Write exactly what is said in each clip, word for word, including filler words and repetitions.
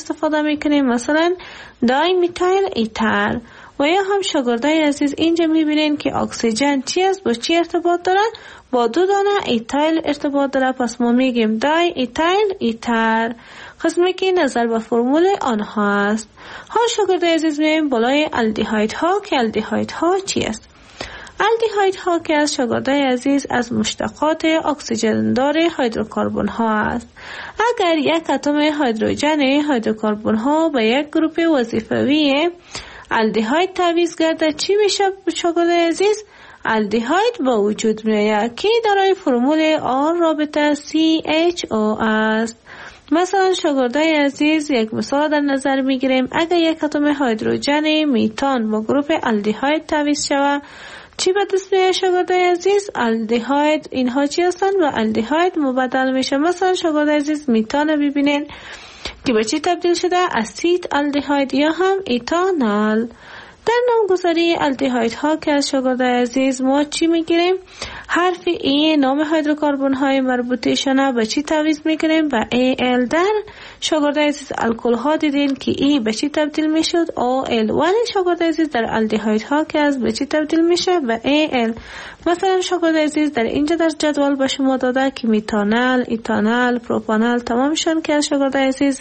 استفاده میکنیم، مثلا دای میتایل ایتر. و یا هم شاگردای عزیز اینجا میبینین که اکسیژن چی است، با چی ارتباط داره؟ با دو دانه ایتایل ارتباط داره، پس ما میگیم دای ایتایل ایتر، قسمی که نظر به فرمول آنها است. حال شاگردای عزیز میایم بالای الدیهاید ها که الدیهاید ها چی است؟ الدیهاید ها که از شاگردای عزیز از مشتقات اکسیژن دار هیدروکربن ها است. اگر یک اتم هیدروژن هیدروکربن ها به یک گروپ وظیفوی الدیهاید تعویض گرده چی میشه شاگردای عزیز؟ الدیهاید با وجود میآید که دارای فرمول آر رابطه سی اچ او است. مثلا شاگردای عزیز یک مثال در نظر میگیریم. اگر یک اتم هیدروژن میتان با گروپ الدیهاید تعویض شود چی به دست میاد شاگردای عزیز؟ الدیهاید. اینها چی هستند؟ و الدیهاید مبدل میشه. مثلا شاگردای عزیز میتان ببینین که به چی تبدیل شده؟ اسید الدیهاید یا هم ایتانال. در نامگذاری الدیهاید ها که از شاگردای عزیز ما چی میگیریم؟ حرف ای نام هیدروکربن های مربوطه‌شان به چی تعویض میگیریم؟ به ای ال. در شاگردای عزیز الکل ها دیدین که ای به چی تبدیل میشد؟ او ال. ولی شاگردای عزیز در الدیهاید ها که از به چی تبدیل میشه؟ به ای ال. مثلا شاگردای عزیز در اینجا در جدول به شما داده که میتانل، ایتانل، پروپانل تمامشان که از شاگردای عزیز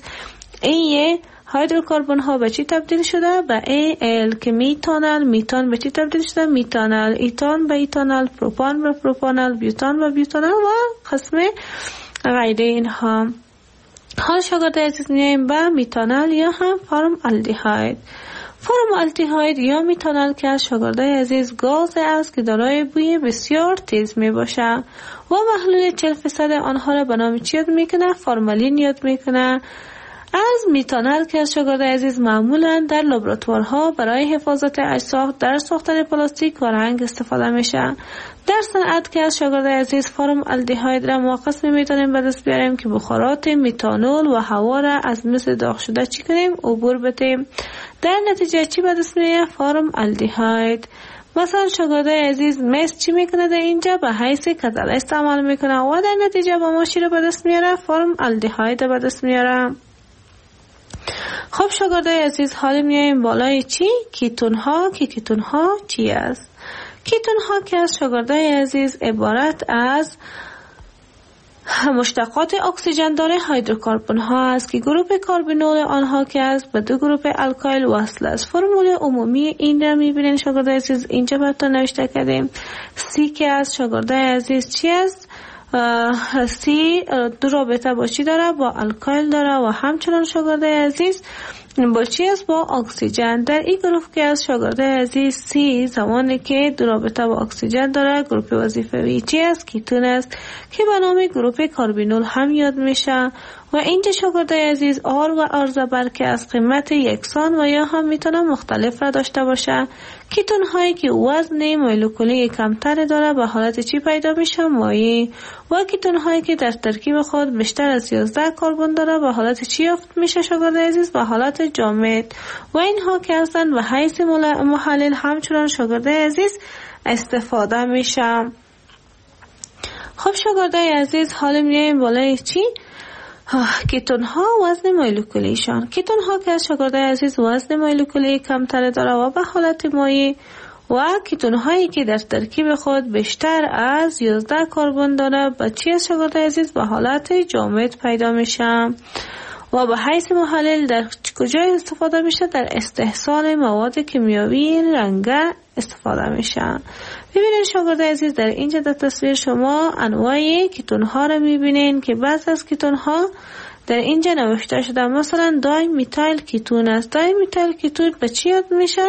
ای هیدروکربن ها به چی تبدیل شده؟ به ای ال. که میتانل، میتان به چی تبدیل شده؟ میتانل، ایتان به ایتانل، پروپان به پروپانل، بیوتان به بیوتانل و قسم غیره اینها. حال شاگردای عزیز میایم به میتانل یا هم فرم الدیهاید. فرم الدیهاید یا میتانل که از شاگردای عزیز گاز است که دارای بوی بسیار تیز می باشه و محلول چهل درصد آنها را به نام چی یاد میکنه؟ فرمالین یاد میکنه. از میتانل که از شاگردای عزیز معمولا در لابراتوارها برای حفاظت اجساد در ساختن پلاستیک و رنگ استفاده میشه. در صنعت که از شاگردای عزیز فرم الدیهاید را ما قسمی میتونیم به دست بیاریم که بخارات میتانول و هوا را از مثل داغ شده چی کنیم؟ عبور بدیم. در نتیجه چی به دست میاد؟ فرم الدیهاید. مثلا شاگردای عزیز مس چی میکنه؟ در اینجا به حیث کتل استعمال میکنه و در نتیجه با ما چی را به دست میاره؟ فرم الدیهاید به دست میاره. خب شاگردای عزیز حالا میایم بالای چی؟ کیتون ها. که کیتون ها چی است؟ کیتون ها که از شاگردای عزیز عبارت از مشتقات اکسیژن داره هیدروکربن ها است که گروپ کاربنول آنها که است به دو گروپ الکایل وصل است. فرمول عمومی این را میبینین شاگردای عزیز اینجا براتون نوشته کردیم. سی که از شاگردای عزیز چی است؟ سی دو رابطه با چی داره؟ با الکایل داره و همچنان شاگردای عزیز با چی است؟ با اکسیژن. در این گروه که از شاگردای عزیز سی زمانی که دو رابطه با اکسیژن داره گروپ وظیفه‌ای چی است؟ کیتون است که به نام گروپ کاربینول هم یاد میشه. و اینجا شاگردای عزیز آر و آر زبر که از قیمت یکسان و یا هم میتونه مختلف را داشته باشه. کیتون هایی که وزن مولکولی کمتر داره به حالت چی پیدا میشه؟ مایع. و کیتون هایی که در ترکیب خود بیشتر از یازده کربن داره به حالت چی یافت میشه شاگردای عزیز؟ به حالت جامد. و اینها که هستن به حیث محلل همچنان شاگردای عزیز استفاده میشه. خب شاگردای عزیز حالا میایم بالای چی؟ کیتون ها وزن مولکولیشان. کیتون ها که از شاگردای عزیز وزن مولکولی کمتر داره و به حالت مایع و کیتون هایی که در ترکیب خود بیشتر از یازده کربن داره به چی از شاگردای عزیز؟ به حالت جامد پیدا میشه. و به حیث محلل در کجا استفاده میشه؟ در استحصال مواد کیمیاوی رنگه استفاده میشه. ببینید شاگردای عزیز در اینجا در تصویر شما انواع کیتون ها رو میبینین که بعض از کیتون ها در اینجا نوشته شده. مثلا دای میتایل کیتون است. دای میتایل کیتون به چی یاد میشه؟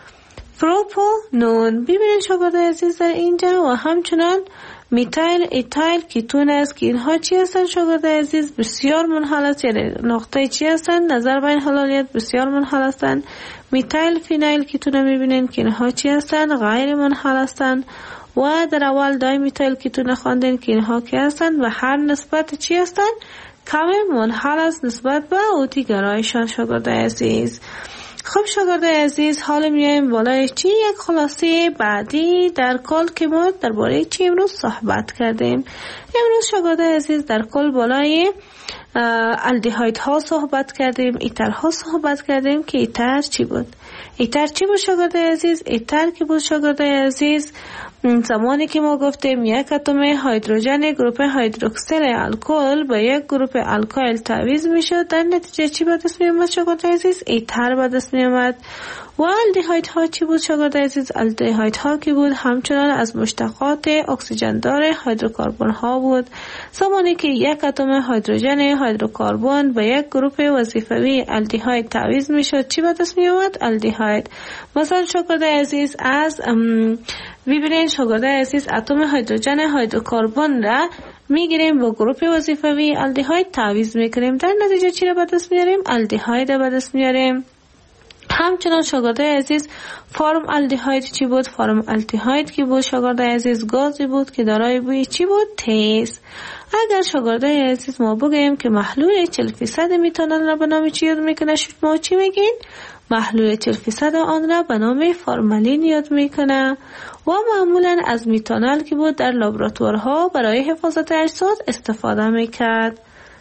پروپانون. ببینید شاگردای عزیز در اینجا و همچنان میتایل ایتایل کیتون است که اینها چی هستن شاگردای عزیز؟ بسیار منحل است. یعنی نقطه چی هستن؟ نظر بین حلالیت بسیار منحل هستن. میتایل فینایل کیتون میبینین که اینها چی هستن؟ غیر منحل هستن. و در اول دای میتایل کیتون خواندین که اینها کی هستن و هر نسبت چی هستن؟ کم منحل است نسبت به اوتی گرایشان شاگردای عزیز. خب شاگردای عزیز، حالا میایم بالای چی یک خلاصه بعدی در کل که ما درباره چی امروز صحبت کردیم. امروز شاگردای عزیز در کل بالای الدهاید ها صحبت کردیم، ایتر ها صحبت کردیم که ایتر چی بود. ایتر چی بود شاگردای عزیز؟ ایتر که بود شاگردای عزیز زمانی که ما گفتیم یک اتم هیدروژن گروپ هیدروکسیل الکل با یک گروپ الکایل تعویض میشد، در نتیجه چی به دست می اومد شاگردای عزیز؟ ایتر به دست می اومد. و الدهاید ها چی بود شاگردای عزیز؟ الدهاید ها که بود همچنان از مشتقات اکسیژن دار هیدروکربن ها بود. زمانی که یک اتم هیدروژن هیدروکربن با یک گروپ وظیفوی الدهاید تعویض میشد، چی به دست می اومد؟ الدهاید. مثلا شاگردای عزیز از ببینید شاگردای عزیز اتم هیدروژن هیدروکربن را میگیریم با گروپ وظیفوی الدهاید تعویض میکنیم، در نتیجه چی را به دست میاریم؟ الدهاید به دست میاریم. همچنان شاگردای عزیز فرم الدهاید چی بود؟ فرم الدهاید که بود شاگردای عزیز گازی بود که دارای بوی چی بود؟ تیز. اگر شاگردای عزیز ما بگیم که محلول چهل فیصد میتانل را به نام چی یاد میکنه، شما چی میگین؟ محلول چهل فیصد آن را به نام فرمالین یاد میکنه و معمولا از میتانل که بود در لابراتوارها برای حفاظت اجساد استفاده میکرد.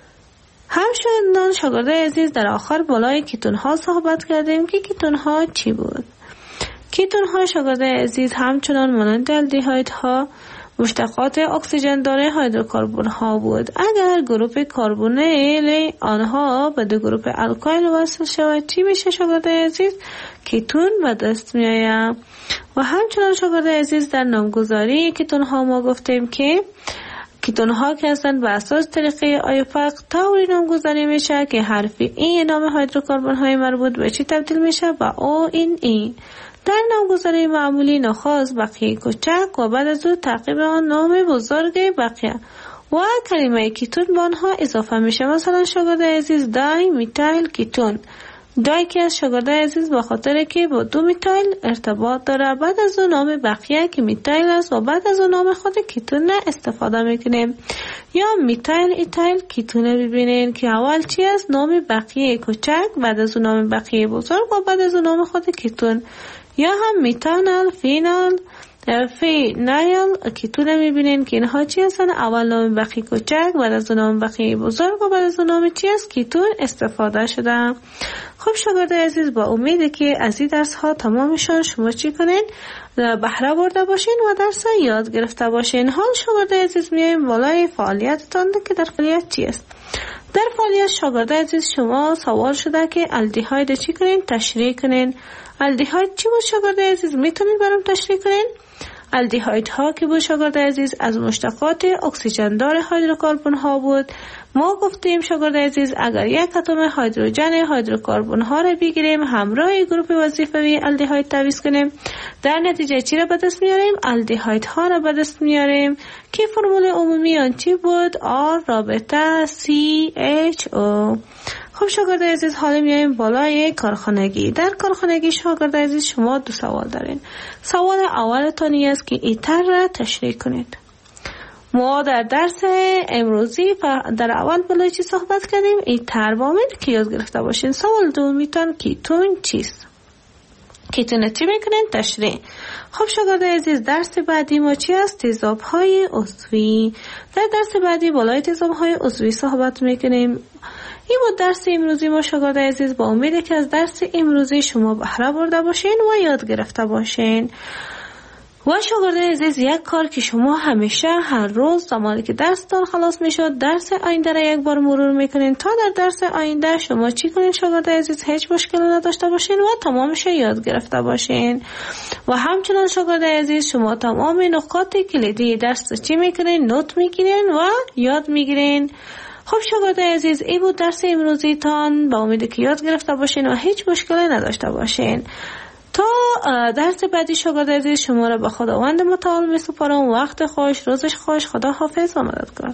همچنان شاگردای عزیز در آخر بالای کیتون ها صحبت کردیم که کیتون ها چی بود. کیتون ها شاگردای عزیز همچنان مانند الدهاید ها مشتقات اکسیژن دار هیدروکربن ها بود. اگر گروپ کربونیل آنها به دو گروپ الکایل وصل شود چی میشه شاگردای عزیز؟ کیتون به دست می آید. و همچنان شاگردای عزیز در نامگذاری کیتون ها ما گفتیم که کیتون ها که هستند به اساس طریقه آیوپاک طوری نامگذاری میشه که حرف ای نام هیدروکربن های مربوط به چی تبدیل میشه؟ به او این ای. در نامگذاری معمولی نخست بقیه کوچک و بعد از او تعقیب آن نام بزرگ بقیه و کلمه کیتون به آنها اضافه میشه. مثلا شاگردای عزیز دای میتایل کیتون، دای که از شاگردای عزیز به خاطر که با دو میتایل ارتباط داره، بعد از اون نام بقیه که میتایل است و بعد از اون نام خود کیتون استفاده میکنیم. یا میتایل ایتایل کیتون ببینین که اول چی است؟ نام بقیه کوچک، بعد از اون نام بقیه بزرگ و بعد از اون نام خود کیتون. یا هم میتانل فینال فینایل کیتون میبینین که اینها چی هستن؟ اول نام بقیه کوچک، بعد از نام بقیه بزرگ و بعد از نام چی است؟ کیتون استفاده شده. خب شاگردای عزیز با امید که از این درس ها تمامشان شما چی کنین؟ بهره برده باشین و درس یاد گرفته باشین. حال شاگردای عزیز میایم بالای فعالیتتان که در فعالیت چی است؟ در فعالیت شاگردای عزیز شما سوال شده که الدهاید چی کنین؟ تشریح کنین. الدهاید چی بود شاگردای عزیز؟ میتونید برام تشریح کنین؟ الدهاید ها که بود شاگردای عزیز از مشتقات اکسیژن دار هیدروکربن ها بود. ما گفتیم شاگردای عزیز اگر یک اتم هیدروژن هیدروکربن ها را بگیریم همراه گروپ وظیفوی الدهاید تعویض کنیم، در نتیجه چی را به دست میاریم؟ الدهاید ها را به دست میاریم که فرمول عمومی آن چی بود؟ آر رابطه سی اچ او. خب شاگردای عزیز حالا میایم بالای کارخانگی. در کارخانگی شاگردای عزیز شما دو سوال دارین. سوال اولتان است که ایتر را تشریح کنید. ما در درس امروزی در اول بالای چی صحبت کردیم؟ ایتر با امید که یاد گرفته باشین. سوال دومیتان کیتون چیست؟ کیتون چی میکنین؟ تشریح. خب شاگردای عزیز درس بعدی ما چی است؟ تیزاب های عضوی. در درس بعدی بالای تیزاب های عضوی صحبت میکنیم. این بود درس امروزی ما شاگردای عزیز. با امید که از درس امروزی شما بهره برده باشین و یاد گرفته باشین. و شاگردای عزیز یک کار که شما همیشه هر روز زمانی که درستان خلاص میشد درس آینده را یک بار مرور میکنین تا در درس آینده شما چی کنین شاگردای عزیز؟ هیچ مشکلی نداشته باشین و تمامش یاد گرفته باشین. و همچنان شاگردای عزیز شما تمام نکات کلیدی درس چی میکنین؟ نوت میگیرین و یاد میگیرین. خب شاگردای عزیز این بود درس امروزی تان. با امید که یاد گرفته باشین و هیچ مشکلی نداشته باشین. تا درس بعدی شاگردای عزیز شما را به خداوند متعال میسپارم. وقت خوش، روزش خوش، خدا حافظ و مددکار.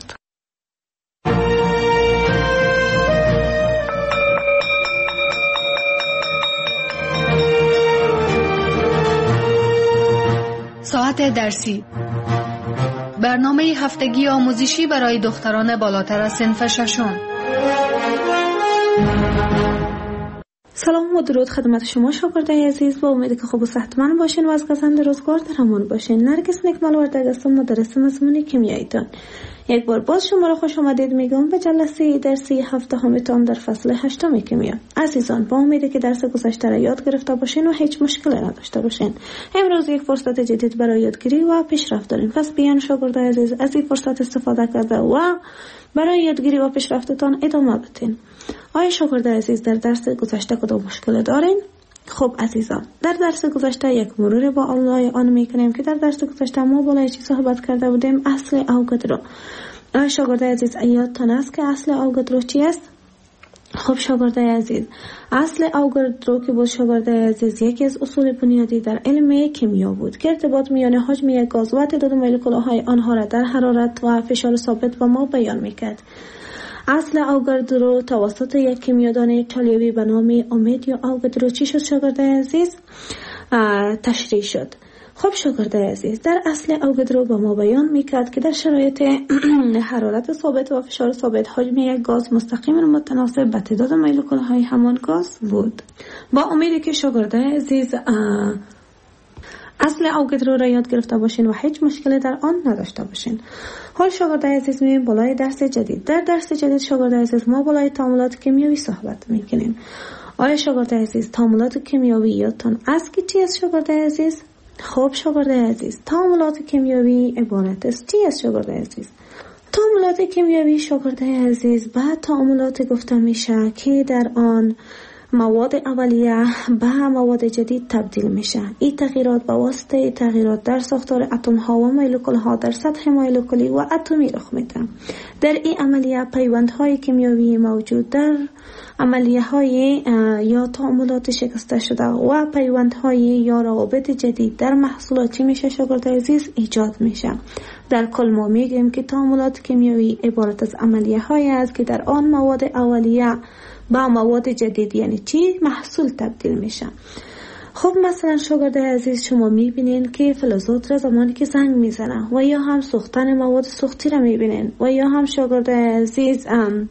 ساعت درسی، برنامه هفتگی آموزشی برای دختران بالاتر از صنف ششم. سلام و درود خدمت شما شاگردای عزیز، با امید که خوب و صحتمند باشین و از گزند روزگار در امان باشین. نرگس نکمل ورده هستم، مدرس مضمون کیمیاییتان. یک بار باز شما را خوش آمدید میگم به جلسه درسی هفته همیتان در فصل هشتم کیمیا. عزیزان، با امیدی که درس گذشته را یاد گرفته باشین و هیچ مشکلی نداشته باشین. امروز یک فرصت جدید برای یادگیری و پیشرفت داریم، پس بیان شاگردای عزیز از این فرصت استفاده کرده و برای یادگیری و پیشرفتتان ادامه بدین. آیا شاگردای عزیز در درس گذشته کدام مشکل دارین؟ خب عزیزان، در درس گذشته یک مرور با اولای آن میکنیم که در درس گذشته ما بالای چی صحبت کرده بودیم؟ اصل اوگادرو. آیا شاگردای عزیز یادتان است که اصل اوگادرو چی است؟ خب شاگردای عزیز، اصل اوگادرو که بود شاگردای عزیز یکی از اصول بنیادی در علم کیمیا بود که ارتباط میان حجم یک گاز و تعداد مولکول‌های آنها را در حرارت و فشار ثابت با ما بیان میکرد. اصل اوگادرو توسط یک کیمیادان ایتالیایی به نام آمدیو اوگادرو چی شد شاگردای عزیز؟ تشریح شد. خب شاگردای عزیز، در اصل اوگادرو به ما بیان میکرد که در شرایط حرارت ثابت و فشار ثابت حجم یک گاز مستقیما متناسب به تعداد مولکول‌های همان گاز بود. با امیدی که شاگردای عزیز اصل اوگادرو را یاد گرفته باشین و هیچ مشکلی در آن نداشته باشین. حال شاگردای عزیز می‌بینیم بالای درس جدید. در درس جدید شاگردای عزیز ما بالای تعاملات کیمیایی صحبت می‌کنیم. آیا شاگردای عزیز تعاملات کیمیایی یادتان است که چی است شاگردای عزیز؟ خب شاگردای عزیز، تعاملات کیمیایی عبارت است چی است شاگردای عزیز؟ تعاملات کیمیایی شاگردای عزیز بعد تعاملات گفته میشه که در آن مواد اولیه به مواد جدید تبدیل میشه. این تغییرات به واسطه تغییرات در ساختار اتم ها و مولکول ها در سطح مولکولی و اتمی رخ میده. در این عملیه پیوندهای کیمیایی موجود در عملیه های یا تعاملات شکسته شده و پیوندهای یا روابط جدید در محصولات چی میشه شاگردای عزیز؟ ایجاد میشه. در کل ما میگیم که تعاملات کیمیایی عبارت از عملیه های است که در آن مواد اولیه با مواد جدید یعنی چی؟ محصول تبدیل میشه. خب مثلا شاگردای عزیز شما میبینین که فلزات را زمانی که زنگ میزنه و یا هم سوختن مواد سوختی را میبینین و یا هم شاگردای عزیز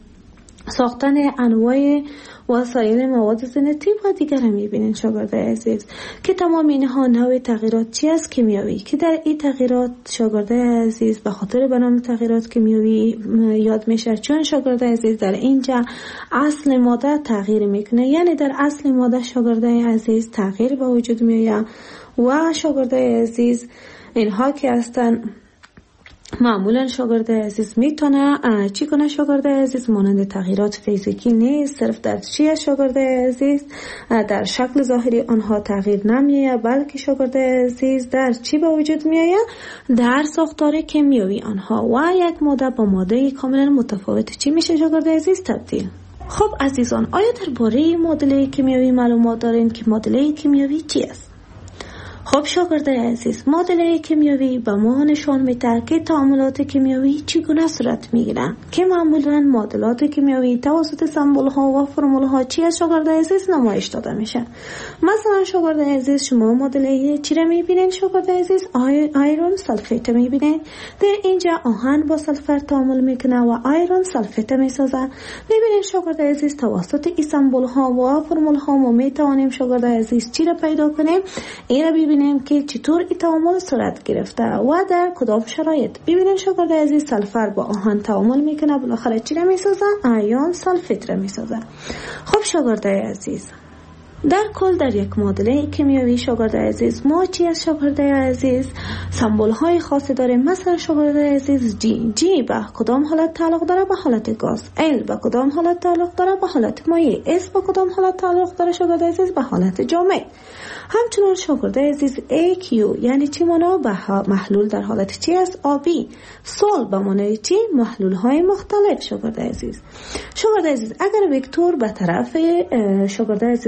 ساختن انواع وسایل مواد زینتی و دیگر هم میبینین شاگردای عزیز که تمام اینها نوع تغییرات چی است؟ کیمیایی، که در این تغییرات شاگردای عزیز به خاطر به نام تغییرات کیمیایی یاد میشه، چون شاگردای عزیز در اینجا اصل ماده تغییر میکنه، یعنی در اصل ماده شاگردای عزیز تغییر به وجود میاد و شاگردای عزیز اینها که هستن معمولا شاگردای عزیز میتونه چی کنه شاگردای عزیز؟ مانند تغییرات فیزیکی نیست، صرف در چیه شاگردای عزیز؟ در شکل ظاهری آنها تغییر نمیه، بلکه شاگردای عزیز در چی به وجود میایه؟ در ساختار کیمیایی آنها و یک ماده با ماده کاملا متفاوت چی میشه شاگردای عزیز؟ تبدیل. خب عزیزان، آیا درباره معادله کیمیایی معلومات دارین که معادله کیمیایی چی است؟ خب شاگردای عزیز، معادله کیمیایی به ما نشان میده که تعاملات کیمیایی چگونه صورت میگیرن، که معمولا معادلات کیمیایی توسط سمبل ها و فرمول ها چی از شاگردای عزیز نمایش داده میشه. مثلا شاگردای عزیز شما معادله چی را میبینین شاگردای عزیز؟ آیرون سلفیت میبینین. در اینجا آهن با سلفر تعامل میکنه و آیرون سلفیت میسازه. میبینین شاگردای عزیز توسط این سمبل ها و فرمول ها ما میتوانیم شاگردای عزیز چی را پیدا کنیم؟ این را ببینیم که چطور این تعامل صورت گرفته و در کدام شرایط. ببینید شاگردای عزیز سلفر با آهن تعامل میکنه، بالاخره چی را میسازه؟ آیون سلفیت را میسازه. خب شاگردای عزیز، در کل در یک معادله کیمیایی شاگردای عزیز ما چی از شاگردای عزیز؟ سمبل های خاصی داریم. مثلا شاگردای عزیز جی جی به کدام حالت تعلق داره؟ به حالت گاز. ال به کدام حالت تعلق داره؟ به حالت مایع. اس به کدام حالت تعلق داره شاگردای عزیز؟ به حالت جامد. همچنان شاگردای عزیز ای کیو یعنی چی مانا؟ به محلول در حالت چی است؟ آبی. سول به معنای چی؟ محلول های مختلف شاگردای عزیز. شاگردای عزیز اگر وکتور به طرف شاگردای عزیز راست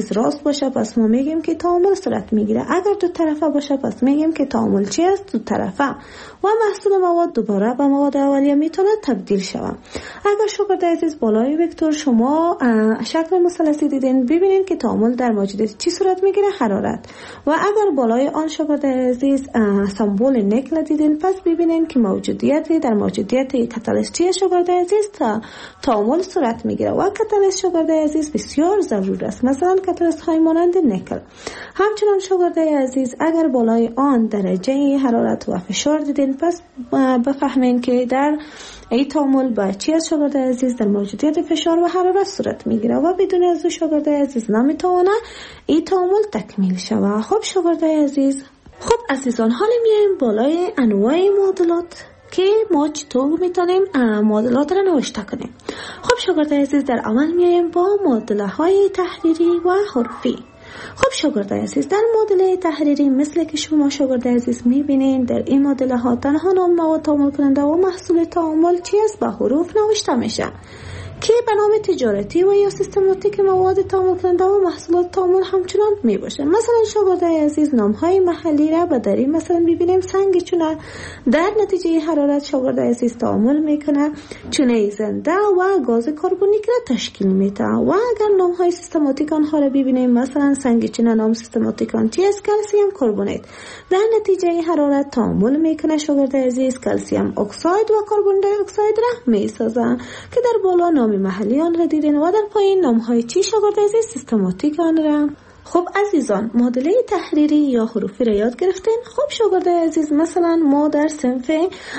باشه پس ما میگیم که تعامل صورت میگیره. اگر دو طرفه باشه پس میگیم که تعامل چی است؟ دو طرفه. و محصول مواد دوباره به مواد اولیه میتونه تبدیل شود. اگر شاگرد عزیز بالای وکتور شما شکل مثلثی دیدین، ببینید که تعامل در موجودیت چی صورت میگیره؟ حرارت. و اگر بالای آن شاگرد عزیز سمبل نیکل دیدین، پس ببینید که موجودیت در موجودیت کاتالیست چی شاگرد عزیز تا تعامل صورت میگیره. و کاتالیست شاگرد عزیز بسیار ضرور است، مثلا کاتالیست های مانند نیکل. همچنان شاگرد عزیز اگر بالای آن درجه حرارت و فشار دیدین، پس بفهمین که در ای تعامل با چی از شاگرد عزیز در موجودیت فشار و حرارت صورت میگیره و بدون از شاگرد عزیز نمیتونه ای تعامل تکمیل شود. خب شاگرد عزیز، خب عزیزان، حالا میایم بالای انواع معادلات که ما چطور میتونیم معادلات را نوشته کنیم. خب شاگرد عزیز، در اول میایم با معادله های تحریری و حروفی. خب شاگرد عزیز، در معادله تحریری مثل که شما شاگرد عزیز میبینین، در این معادله ها تنها نام مواد تعامل کننده و محصول تعامل چی است به حروف نوشته میشه که به نام تجارتی و یا سیستماتیک مواد تعامل کننده و محصولات تعامل همچنان می باشه. مثلا شاگرد عزیز نام های محلی را به دری مثلا ببینیم سنگ چونه در نتیجه حرارت شاگرد عزیز تعامل میکنه چونه زنده و گاز کربونیک را تشکیل میده. و اگر نام های سیستماتیک آنها را ببینیم، مثلا سنگ چونه نام سیستماتیک آن چی است؟ کلسیم کربونیت. در نتیجه حرارت تعامل میکنه شاگرد عزیز کلسیم اکساید و کربن دی اکساید را میسازه که در بالا نام محلی آن را دیدین و در پایین نام های چی شاگرد عزیز؟ سیستماتیک آن را. خب عزیزان، معادله تحریری یا حروفی را یاد گرفتین. خب شاگرد عزیز، مثلا ما در صنف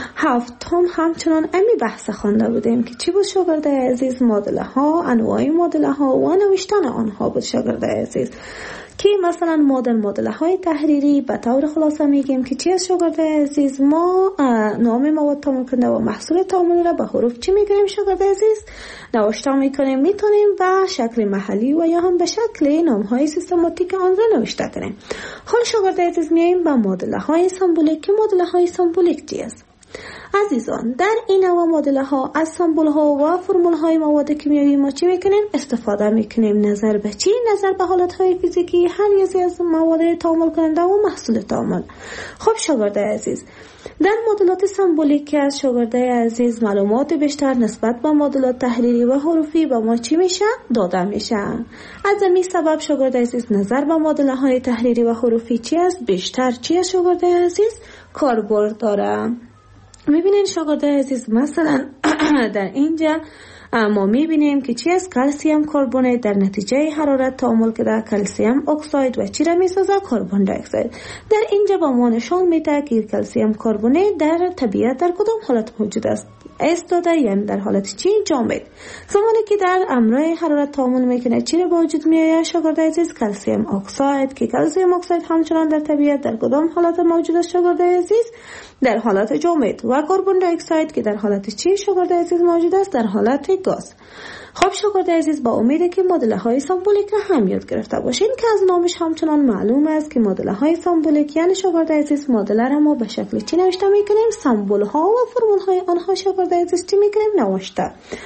هفتم همچنان امی بحث خوانده بودیم که چی بود شاگرد عزیز؟ معادله ها، انواع معادله ها و نوشتن آنها بود شاگرد عزیز. که مثلا ما در معادله های تحریری به طور خلاصه میگیم که چی از شاگرد عزیز؟ ما نام مواد تعامل کننده و محصول تعامل را به حروف چی میگیم شاگرد عزیز؟ نوشته میکنیم. میتونیم به شکل محلی و یا هم به شکل نام های سیستماتیک آن را نوشته کنیم. حال شاگرد عزیز میایم به معادله های سمبولیک. که معادله های سمبولیک چی است؟ عزیزان، در این نوع معادله ها از سمبل ها و فرمول های مواد کیمیایی ما چی میکنیم؟ استفاده میکنیم. نظر به چی؟ نظر به حالت های فیزیکی هر یکی از مواد تعامل کننده و محصول تعامل. خب شاگرد عزیز، در معادلات سمبولیک از شاگرد عزیز معلومات بیشتر نسبت به معادلات تحریری و حروفی به ما چی میشه؟ داده میشه. از همین سبب شاگرد عزیز نظر به معادله های تحریری و حروفی چی است؟ بیشتر چی است شاگرد عزیز؟ کاربرد داره. میبینین شاگرد عزیز، مثلا در اینجا ما میبینیم که چی است؟ کلسیم کربونیت در نتیجه حرارت تعامل کرده کلسیم اکساید و چی را میسازه؟ کربن دی اکساید. در اینجا با ما نشان میده که کلسیم کربونیت در طبیعت در کدام حالت موجود است؟ استاده، یعنی در حالت چی؟ جامد. زمانی که در امرای حرارت تعامل میکنه چی را به وجود میآید شاگرد عزیز؟ کلسیم اکساید. که کلسیم اکساید همچنان در طبیعت در کدام حالت موجود است شاگرد عزیز؟ در حالت جامد. و کربن دی اکساید که در حالت چی شاگرد عزیز موجود است؟ در حالت گاز. خب شاگرد عزیز، با امید که معادله های سمبولیک را هم یاد گرفته باشین که از نامش همچنان معلوم است که معادله های سمبولیک یعنی شاگرد عزیز معادله را ما به شکل چی نوشته میکنیم؟ سمبل ها و فرمول های آنها شاگرد عزیز چی میکنیم؟ نوشته.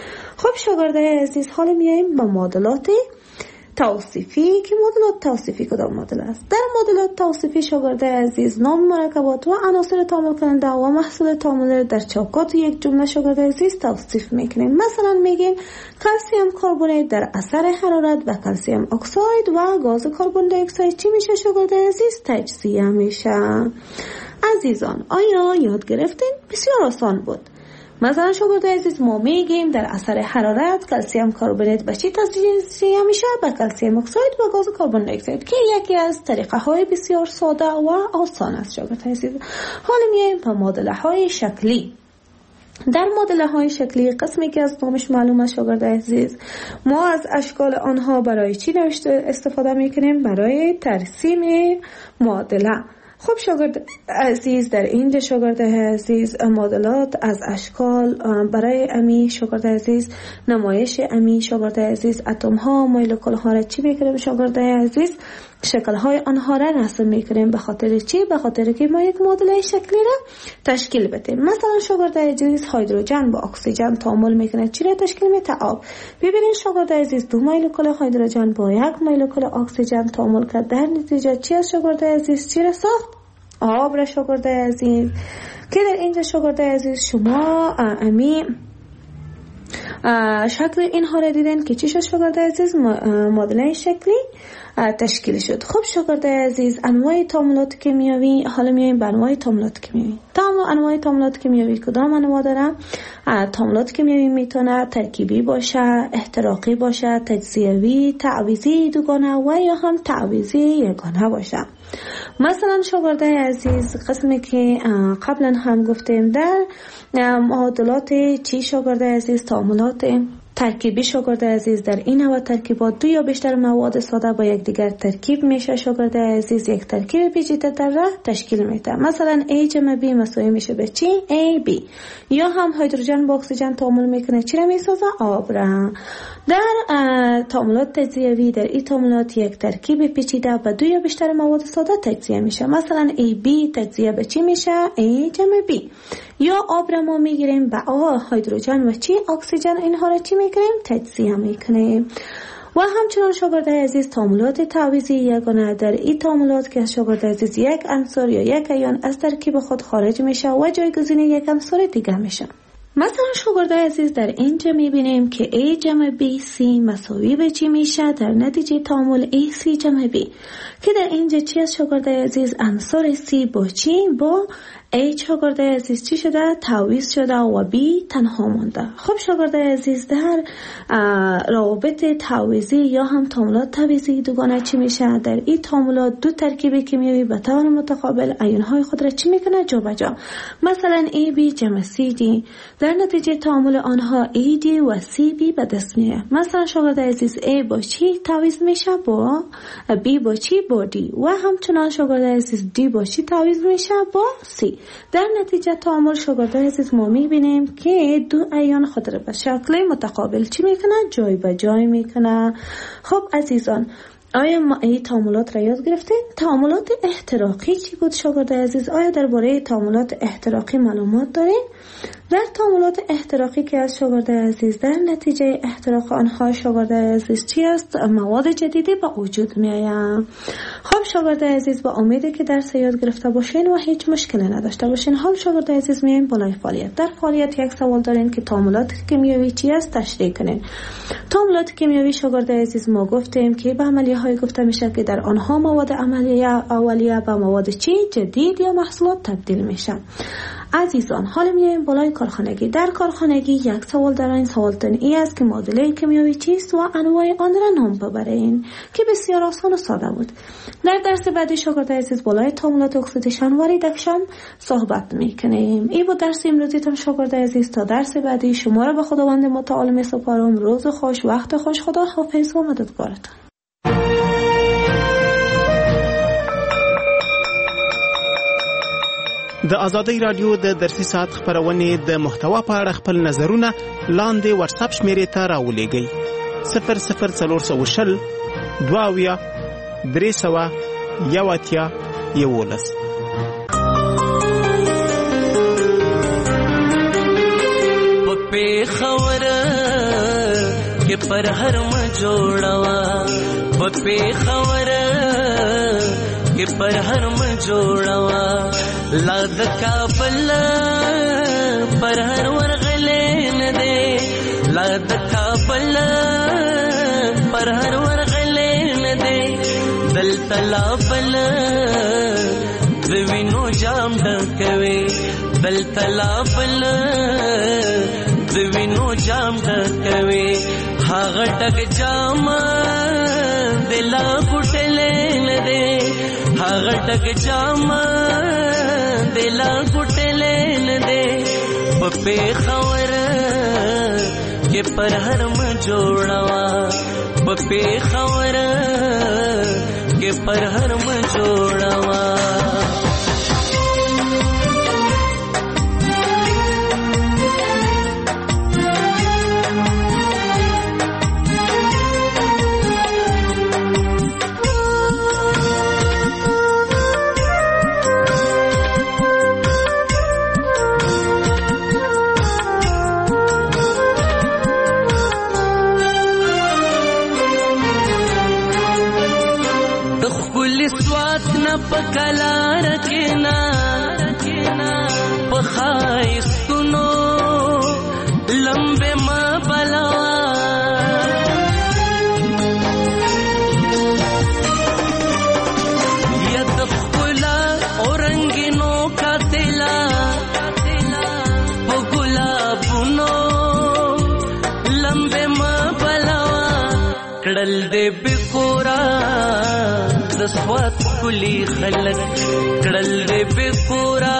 خب شاگرد عزیز، حالا میایم به معادلات توصیفی. که معادلات توصیفی کدام معادله است؟ در معادلات توصیفی شاگرد عزیز نام مرکبات و عناصر تعامل کننده و محصول تعامل در چوکات یک جمله شاگرد عزیز توصیف میکنیم. مثلا میگیم کلسیم کربونیت در اثر حرارت و کلسیم اکساید و گاز کربن دی اکساید چی میشه شاگرد عزیز؟ تجزیه میشه. عزیزان، آیا یاد گرفتین؟ بسیار آسان بود. مثلا شاگرد عزیز، ما میگیم در اثر حرارت کلسیم کربونیت به چی تجزیه میشه؟ به کلسیم اکساید و گاز کربن دی اکساید که یکی از طریقه های بسیار ساده و آسان است شاگرد عزیز. حالا میایم به معادله های شکلی. در معادله های شکلی قسمی که از نامش معلوم است شاگرد عزیز، ما از اشکال آنها برای چی نوشته استفاده میکنیم؟ برای ترسیم معادله. خب شاگرد عزیز، در اینجا شاگرد عزیز معادلات از اشکال برای امی شاگرد عزیز نمایش امی شاگرد عزیز اتم ها مولکول ها را چی میکنیم شاگرد عزیز؟ شکل‌های آنها را رسم می‌کنیم. به خاطر چی؟ به خاطر که ما یک معادله شکلی را تشکیل بدیم. مثلا شاگرد عزیز هیدروژن با اکسیژن تعامل می‌کنه، چی را تشکیل میده؟ آب. ببینید شاگرد عزیز دو مولکول هیدروژن با یک مولکول اکسیژن تعامل کرد، در نتیجه چی از شاگرد عزیز چی را ساخت؟ آب را شاگرد عزیز. که در اینجا شاگرد عزیز شما امی شکل اینها را دیدن که چی شد شاگرد عزیز؟ معادله شکلی تشکیل شد. خب شاگرد عزیز انواع تعاملات کیمیایی، حالا میایم به انواع تعاملات کیمیایی. تمام انواع تعاملات کیمیایی کدام انواع داره؟ تعاملات کیمیایی میتونه ترکیبی باشه، احتراقی باشه، تجزیوی، تعویضی دوگانه و یا هم تعویضی یگانه باشه. مثلا شاگرد عزیز قسمی که قبلا هم گفتیم در معادلات چی شاگرد عزیز؟ تعاملات ترکیبی شاگرد عزیز در این نوع ترکیبات دو یا بیشتر مواد ساده با یک دیگر ترکیب میشه شاگرد عزیز یک ترکیب پیچیده‌تر را تشکیل میده. مثلا A جمع B مساوی میشه به چی؟ A B. یا هم هیدروژن با اکسیژن تعامل میکنه، چی را میسازه؟ آب را. در تعاملات تجزیوی در این تعاملات یک ترکیب پیچیده با دو یا بیشتر مواد ساده تجزیه میشه. مثلا A B تجزیه به چی میشه؟ A جمع B. یا آب را ما میگیریم با آ هیدروژن و چی؟ اکسیژن، اینها را چی میکنیم؟ تجزیه میکنیم. و همچنان شاگرد عزیز تعاملات تعویضی یگانه، در این تعاملات که شاگرد عزیز یک عنصر یا یک ایون از ترکیب خود خارج میشه و جایگزین یک عنصر دیگه میشه. مثلا شاگرد عزیز در اینجا میبینیم که A جمع B C مساوی به چی میشه؟ در نتیجه تعامل A C جمع B که در اینجا چی از شاگرد عزیز؟ عنصر C با چی؟ با A شاگرد عزیز چی شده؟ تعویض شده و B تنها مونده. خب شاگرد عزیز در روابط تعویضی یا هم تعاملات تعویضی دوگانه چی میشه؟ در این تعاملات دو ترکیب کیمیایی به طور متقابل ایون‌های خود را چی میکنه؟ جابجا. مثلا A B جمع C D در نتیجه تعامل آنها A D و C B به دست میاد. مثلا شاگرد عزیز A با چی تعویض میشه؟ با B با چی؟ با D. و همچنان شاگرد عزیز D با چی تعویض میشه؟ با C. در نتیجه تعامل شاگرد عزیز ما میبینیم که دو ایون خود را به شکل متقابل چی میکنه؟ جای به جای میکنه. خب عزیزان آیا ما این تعاملات را یاد گرفتیم؟ تعاملات احتراقی چی بود شاگرد عزیز؟ آیا درباره تعاملات احتراقی معلومات دارین؟ در تعاملات احتراقی که از شاگرد عزیز در نتیجه احتراق آنها شاگرد عزیز چی است؟ مواد جدیدی به وجود می آید. خب شاگرد عزیز با امیدی که درس یاد گرفته باشین و هیچ مشکلی نداشته باشین. حال شاگرد عزیز میایم بالای فعالیت. در فعالیت یک سوال دارین که تعاملات کیمیایی چی است؟ تشریح کنین. تعاملات کیمیایی شاگرد عزیز ما گفتیم که به عملیه های گفته میشه که در آنها مواد عملیه اولیه به مواد چی؟ جدید یا محصولات تبدیل میشن. عزیزان حالا میایم بالای کارخانگی. در کارخانگی یک سوال در این سوالتون ای است که معادله کیمیایی چیست و انواع آن را نام ببرین که بسیار آسان و ساده بود. در درس بعدی شاگرد عزیز بالای تعاملات اکسیدیشن و ریدکشن صحبت میکنیم. این بود درس امروزیتون شاگرد عزیز. تا درس بعدی شما را به خداوند متعال میسپارم. روز خوش، وقت خوش، خدا حافظ و مددگارتون. د آزادۍ رادیو د درسي ساعت خبرونې د محتوا په اړه خپل نظرونه لاندې واتساپ شمیرې ته راولېږئ. صفر صفر څلور سوه شل دوه اویا درې سوه یو اتیا یولس. په پېښوره کې پر هر م جوړوه، په پېښوره کې پر هر م جوړوه، لا د کابل پر هر ورغلې نه دی، لا د کابل پر هر ورغلې نه دی، دلته لا بل د وینو جام ډکوي، دلته لا بل د وینو جام ډکوي، هغه ډک جام دلا ګټلې نه دی، هغه ډک جام دلا ګټلې نه دی، په پېښوره کې پر هر م جوړوه، په پېښوره کې پر هر م جوړوه. پکلا رکنا پخایستونو لمبه ما بلوا ید خلا اورنگینو کاتلا پگلابونو لمبه ما بلوا کڑل دے بکورا دسوات کلی خلق کڑل دے بکورا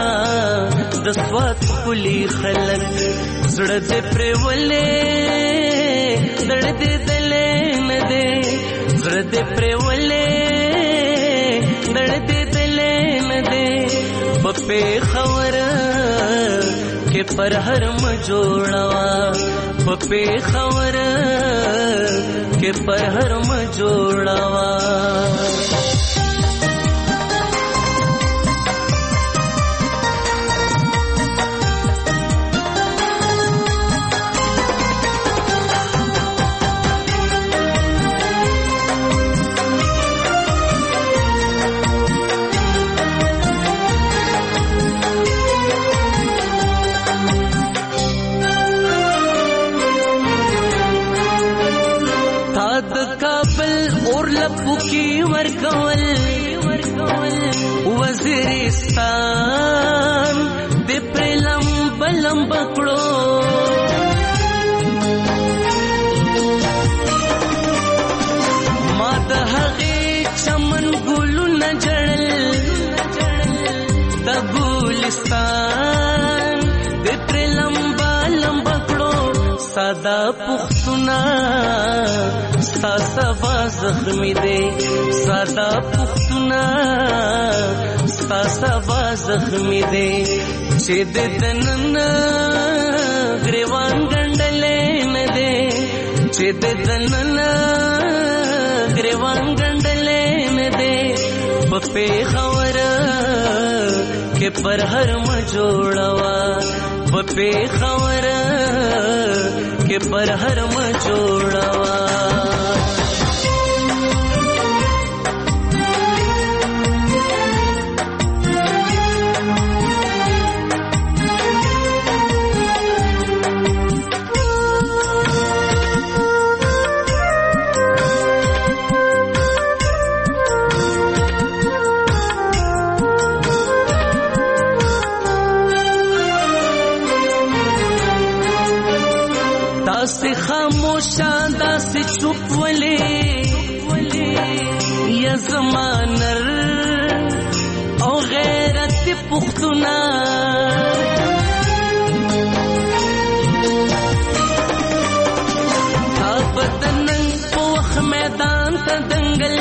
دسوات کلی خلق زړه دې پرولې زړه دې دلې نه دې زړه دې پرولې زړه دې دلې نه دې په خبر کې پر هر م جوړوا په خبر کې پر هر م جوړوا کی ورکول وزیرستان د پرلم بلم بکړو ما د هغې چمن ګلو نه جړل د ګلستان د پرلم بلم بکړو ساده پښتونه ستا سبا زخمی دے سادا پختنا ستا سبا زخمی دے چه دے دنن گریوان گنڈلے ندے چه دے دنن گریوان گنڈلے ندے پپے خور کے پر ہر مجوڑوا پپے خور کے پر ہر مجوڑوا داسې خاموشه داسې چوپ ولې یا زمانر او غیرت پختونه تا بدنن په وخت میدان ته دنګل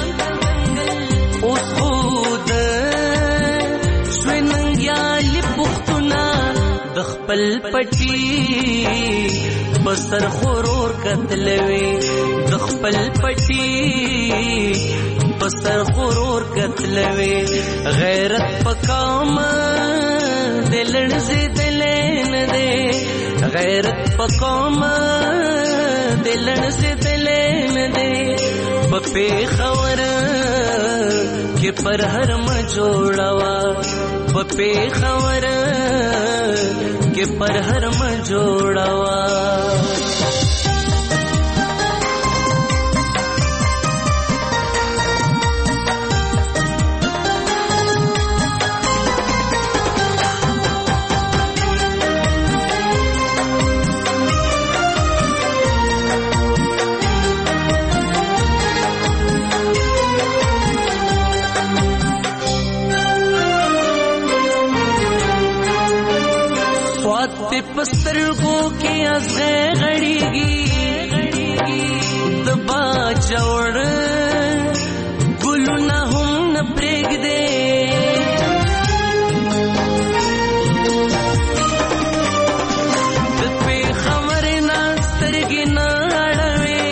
اوس خود شوی ننګیالي پختونه د خپل پټي بسر خورور کتلوي د خپل پټي بسر خورور کتلوي غیرت پکام دلن زدلین دے غیرت پکام دلن زدلین دے پپے خور کے پر ہر م جوڑوا پپے خور کے پر ہر م جوڑوا پسترګو کې ازغه غړيږي دبا جوړ ګلونه هم نه پرېږدي د په خبرې نه سترګې نه اړوي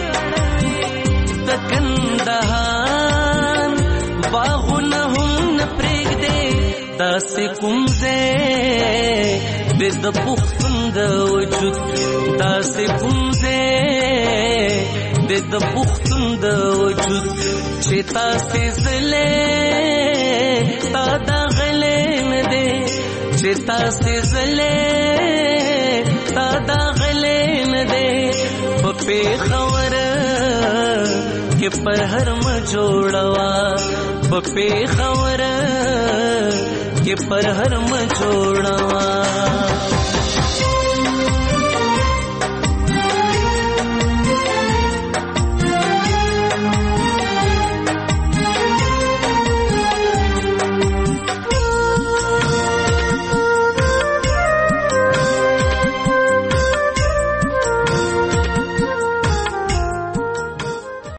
د کندهار باغونه هم نه پرېږدي داسې کوم ځای د پختون د وجود داسې کوم ځای د پختون زمند وجود چتا سزلے تا دا غلے ندے چتا سزلے تا دا غلے ندے پپے خور کہ پر حرم جوڑوا پپے خور کہ پر حرم جوڑوا